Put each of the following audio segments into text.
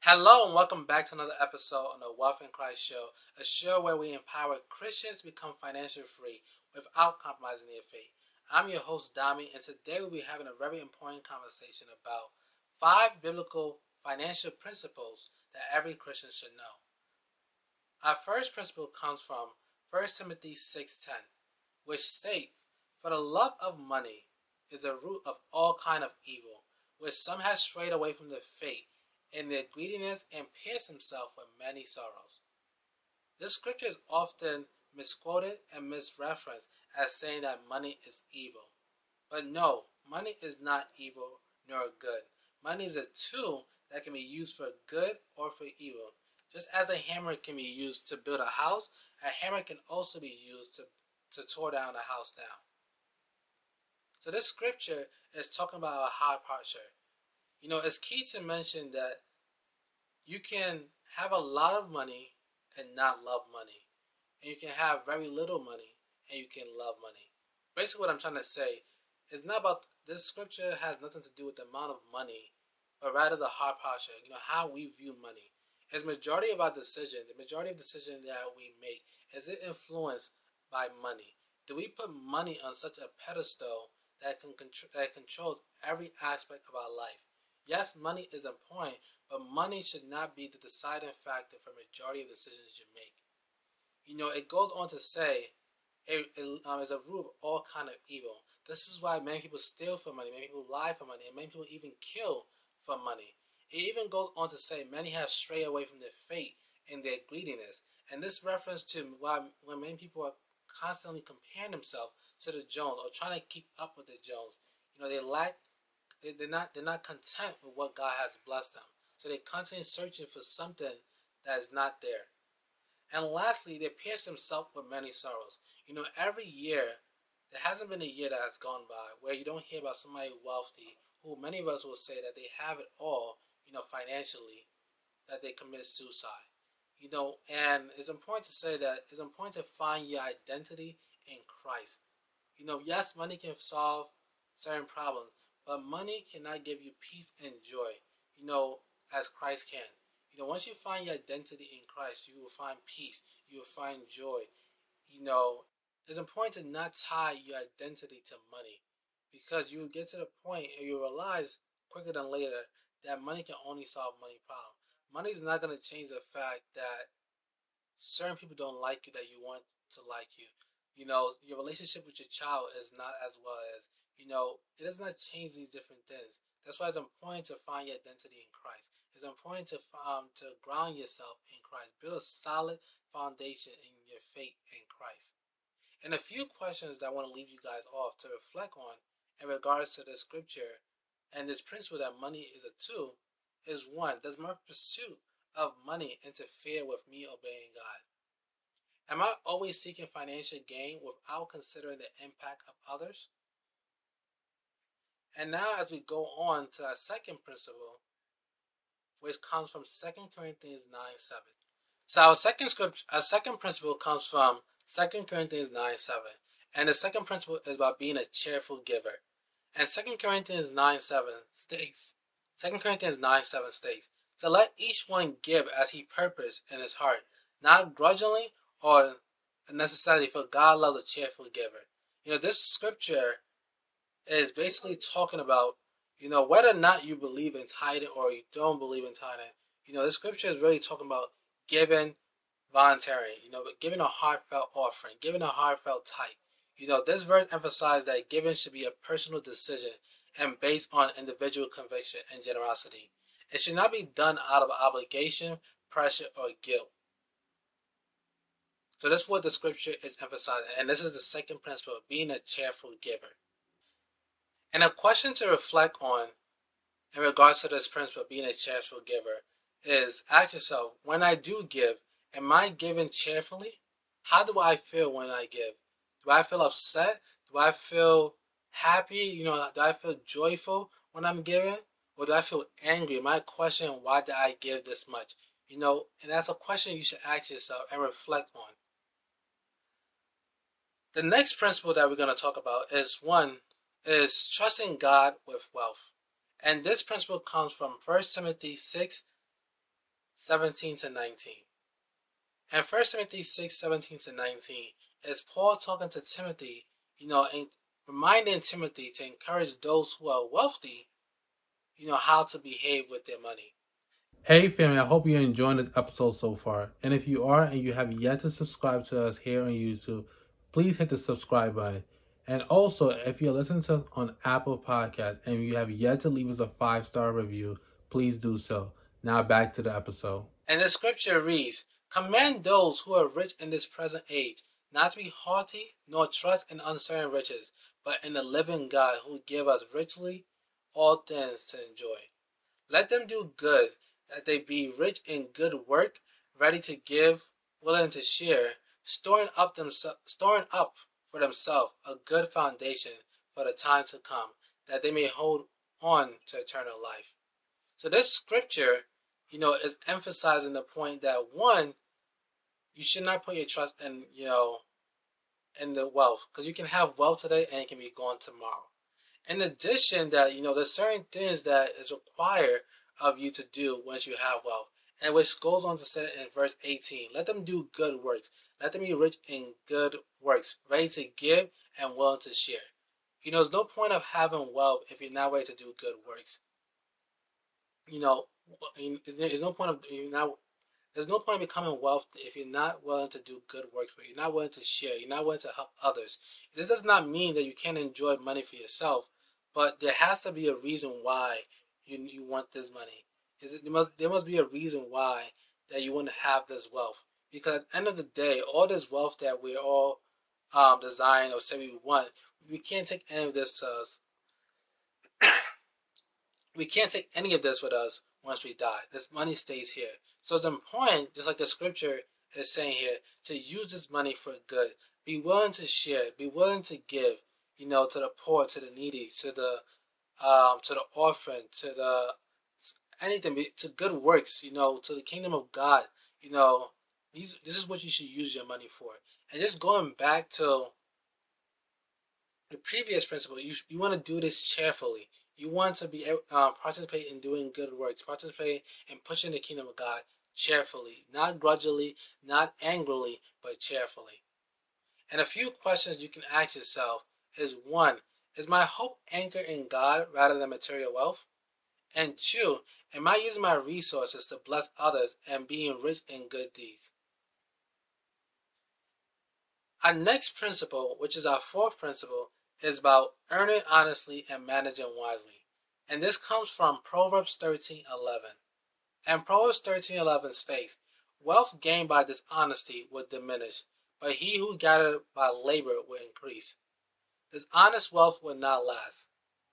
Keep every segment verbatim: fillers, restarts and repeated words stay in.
Hello and welcome back to another episode on the Wealth in Christ Show, a show where we empower Christians to become financially free without compromising their faith. I'm your host, Dami, and today we'll be having a very important conversation about five biblical financial principles that every Christian should know. Our first principle comes from First Timothy six ten, which states, "For the love of money is the root of all kind of evil, which some have strayed away from the faith in their greediness and pierced himself with many sorrows." This scripture is often misquoted and misreferenced as saying that money is evil. But no, money is not evil nor good. Money is a tool that can be used for good or for evil. Just as a hammer can be used to build a house, a hammer can also be used to, to tear down a house down. So this scripture is talking about a heart posture. You know, it's key to mention that you can have a lot of money and not love money. And you can have very little money and you can love money. Basically what I'm trying to say is not about, this scripture has nothing to do with the amount of money, but rather the heart posture, you know, how we view money. As majority of our decision, the majority of decisions that we make, is it influenced by money? Do we put money on such a pedestal that can contr- that controls every aspect of our life? Yes, money is important, but money should not be the deciding factor for majority of decisions you make. You know, it goes on to say, it, it um, is a root of all kind of evil. This is why many people steal for money, many people lie for money, and many people even kill for money. It even goes on to say many have strayed away from their faith in their greediness. And this reference to why when many people are constantly comparing themselves to the Jones or trying to keep up with the Jones. You know, they lack, they, they're not they're not content with what God has blessed them. So they're constantly searching for something that is not there. And lastly, they pierce themselves with many sorrows. You know, every year, there hasn't been a year that has gone by where you don't hear about somebody wealthy who many of us will say that they have it all, you know, financially, that they commit suicide. You know, and it's important to say that it's important to find your identity in Christ. You know, yes, money can solve certain problems, but money cannot give you peace and joy, you know, as Christ can. You know, once you find your identity in Christ, you will find peace, you will find joy. You know, it's important to not tie your identity to money because you will get to the point and you realize quicker than later that money can only solve money problems. Money is not going to change the fact that certain people don't like you that you want to like you. You know, your relationship with your child is not as well as, you know, it does not change these different things. That's why it's important to find your identity in Christ. It's important to um to ground yourself in Christ. Build a solid foundation in your faith in Christ. And a few questions that I want to leave you guys off to reflect on in regards to the scripture and this principle that money is a tool is one, does my pursuit of money interfere with me obeying God? Am I always seeking financial gain without considering the impact of others? And now as we go on to our second principle, which comes from Second Corinthians nine seven. So our second script, our second principle comes from Second Corinthians nine seven. And the second principle is about being a cheerful giver. And Second Corinthians nine seven states, Second Corinthians nine seven states, "So let each one give as he purposed in his heart, not grudgingly or necessarily, for God loves a cheerful giver." You know, this scripture is basically talking about, you know, whether or not you believe in tithing or you don't believe in tithing. You know, this scripture is really talking about giving voluntary, you know, but giving a heartfelt offering, giving a heartfelt tithe. You know, this verse emphasizes that giving should be a personal decision and based on individual conviction and generosity. It should not be done out of obligation, pressure, or guilt. So that's what the scripture is emphasizing. And this is the second principle, being a cheerful giver. And a question to reflect on in regards to this principle, being a cheerful giver, is ask yourself, when I do give, am I giving cheerfully? How do I feel when I give? Do I feel upset? Do I feel happy? You know, do I feel joyful when I'm giving? Or do I feel angry? Am I questioning why did I give this much? You know, and that's a question you should ask yourself and reflect on. The next principle that we're going to talk about is one, is trusting God with wealth. And this principle comes from First Timothy six seventeen to nineteen. And First Timothy six, seventeen to nineteen is Paul talking to Timothy, you know, and reminding Timothy to encourage those who are wealthy, you know, how to behave with their money. Hey family, I hope you're enjoying this episode so far. And if you are and you have yet to subscribe to us here on YouTube, please hit the subscribe button. And also, if you're listening to us on Apple Podcasts and you have yet to leave us a five-star review, please do so. Now back to the episode. And the scripture reads, "Command those who are rich in this present age not to be haughty nor trust in uncertain riches, but in the living God who give us richly all things to enjoy. Let them do good, that they be rich in good work, ready to give, willing to share, storing up themselves, storing up for themselves a good foundation for the time to come, that they may hold on to eternal life." So this scripture, you know, is emphasizing the point that one, you should not put your trust in, you know, in the wealth, because you can have wealth today and it can be gone tomorrow. In addition, that you know, there's certain things that is required of you to do once you have wealth, and which goes on to say in verse eighteen, "Let them do good works. Let them be rich in good works, ready to give and willing to share." You know, there's no point of having wealth if you're not ready to do good works. You know, there's no point of you're not. There's no point in becoming wealthy if you're not willing to do good works, but you're not willing to share, you're not willing to help others. This does not mean that you can't enjoy money for yourself, but there has to be a reason why you you want this money. Is it, there must there must be a reason why that you want to have this wealth. Because at the end of the day, all this wealth that we're all um, desiring or say we want, we can't take any of this. Uh, we can't take any of this with us once we die. This money stays here. So it's important, just like the scripture is saying here, to use this money for good. Be willing to share. Be willing to give, you know, to the poor, to the needy, to the um, to the orphan, to the anything, to good works, you know, to the kingdom of God. You know, these this is what you should use your money for. And just going back to the previous principle, you you want to do this cheerfully. You want to be uh, participate in doing good works, participate in pushing the kingdom of God cheerfully, not grudgingly, not angrily, but cheerfully. And a few questions you can ask yourself is: one, is my hope anchored in God rather than material wealth? And two, am I using my resources to bless others and being rich in good deeds? Our next principle, which is our fourth principle, is about earning honestly and managing wisely. And this comes from Proverbs thirteen eleven. And Proverbs thirteen eleven states, "Wealth gained by dishonesty will diminish, but he who gathered by labor will increase." Dishonest wealth will not last.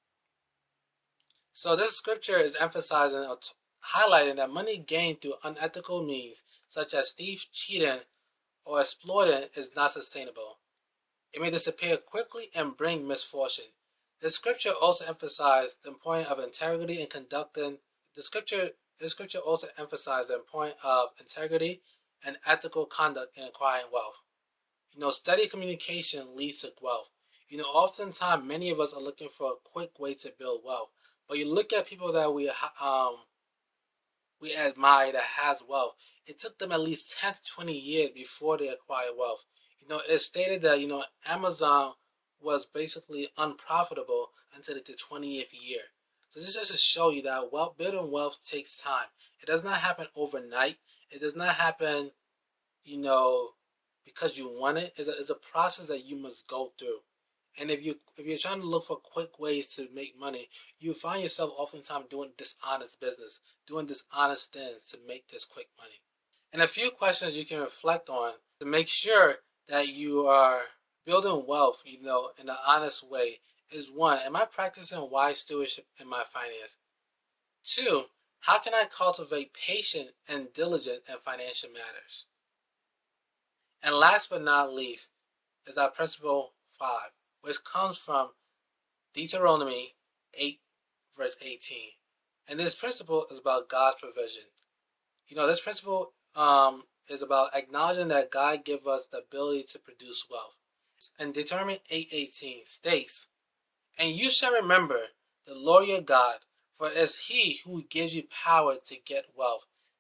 So this scripture is emphasizing or t- highlighting that money gained through unethical means, such as thief, cheating, or exploiting, is not sustainable. It may disappear quickly and bring misfortune. The scripture also emphasized the importance of integrity in conducting. The scripture, the scripture also emphasized the importance of integrity and ethical conduct in acquiring wealth. You know, steady communication leads to wealth. You know, oftentimes many of us are looking for a quick way to build wealth. But you look at people that we um we admire that has wealth. It took them at least ten to twenty years before they acquired wealth. You know, it's stated that, you know, Amazon was basically unprofitable until the twentieth year. So this just to show you that wealth, building wealth takes time. It does not happen overnight. It does not happen, you know, because you want it. It's a, it's a process that you must go through. And if you if you're trying to look for quick ways to make money, you find yourself oftentimes doing dishonest business, doing dishonest things to make this quick money. And a few questions you can reflect on to make sure that you are building wealth, you know, in an honest way is: one, am I practicing wise stewardship in my finance? Two, how can I cultivate patience and diligence in financial matters? And last but not least is our principle five, which comes from Deuteronomy eight, verse eighteen. And this principle is about God's provision. You know, this principle um, is about acknowledging that God gives us the ability to produce wealth. And Deuteronomy eight eighteen states, "And you shall remember the Lord your God, for it is he who gives you power to get wealth,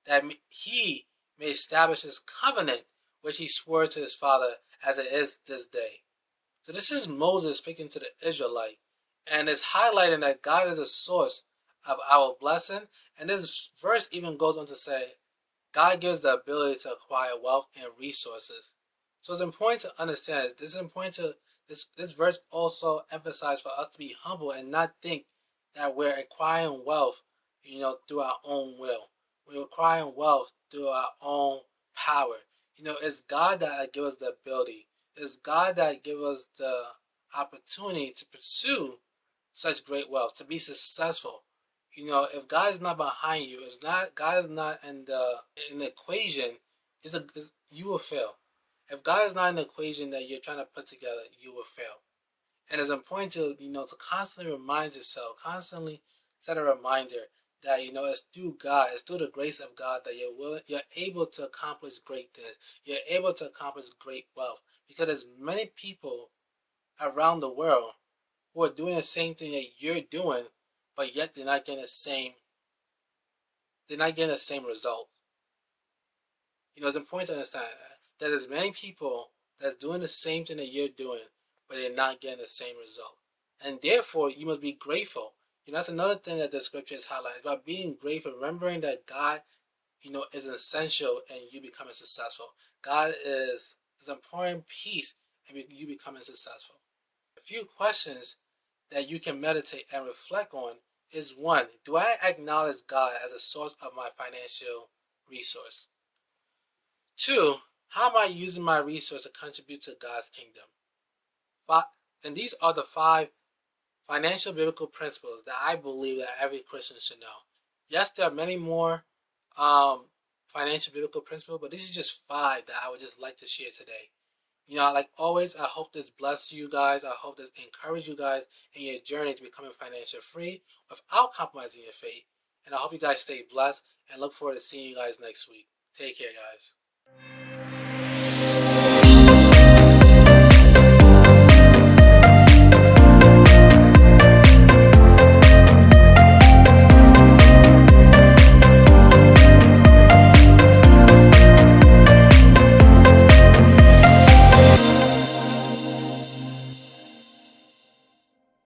that he may establish his covenant, which he swore to his father, as it is this day. So this is Moses speaking to the Israelite, and it's highlighting that God is the source of our blessing. And this verse even goes on to say, God gives the ability to acquire wealth and resources. So it's important to understand this is important to this this verse also emphasizes for us to be humble and not think that we're acquiring wealth, you know, through our own will. We're acquiring wealth through our own power. You know, it's God that gives us the ability. It's God that gives us the opportunity to pursue such great wealth, to be successful. You know, if God is not behind you, it's not God is not in the in the equation, it's a it's, you will fail. If God is not in the equation that you're trying to put together, you will fail. And it's important to you know to constantly remind yourself, constantly set a reminder that you know it's through God, it's through the grace of God that you're willing, you're able to accomplish great things. You're able to accomplish great wealth because there's many people around the world who are doing the same thing that you're doing, but yet they're not getting the same. They're not getting the same result. You know, it's important to understand that there's many people that's doing the same thing that you're doing, but they're not getting the same result. And therefore, you must be grateful. You know, that's another thing that the scripture is highlighting about being grateful, remembering that God, you know, is essential in you becoming successful. God is is an important piece in you becoming successful. A few questions that you can meditate and reflect on is one, do I acknowledge God as a source of my financial resource? Two, how am I using my resource to contribute to God's kingdom? Five, and these are the five financial biblical principles that I believe that every Christian should know. Yes, there are many more um, financial biblical principles, but these are just five that I would just like to share today. You know, like always, I hope this blessed you guys. I hope this encouraged you guys in your journey to becoming financially free without compromising your faith. And I hope you guys stay blessed and look forward to seeing you guys next week. Take care, guys.